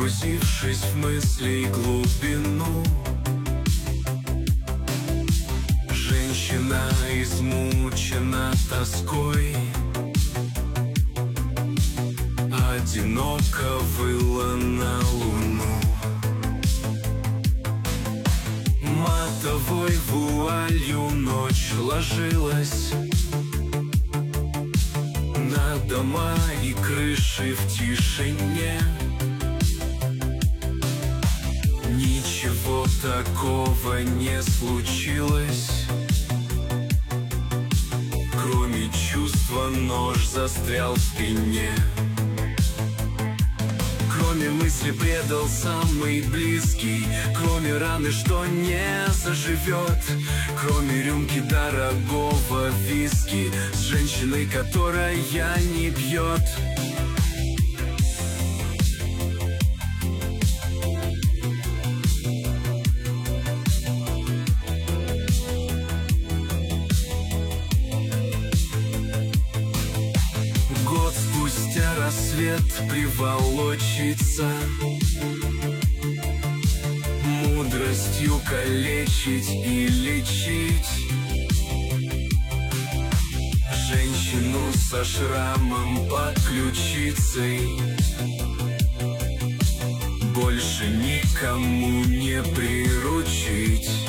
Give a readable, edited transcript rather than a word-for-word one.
погрузившись в мысли глубину. Женщина измучена тоской, одиноко выла на луну. Матовой вуалью ночь ложилась на дома и крыши в тишине. Ничего такого не случилось, кроме чувства нож застрял в спине. Кроме мысли предал самый близкий, кроме раны, что не заживет, кроме рюмки дорогого виски с женщиной, которая не пьет. Год спустя рассвет приволочится, мудростью калечить и лечить женщину со шрамом под ключицей. Больше никому не приручить.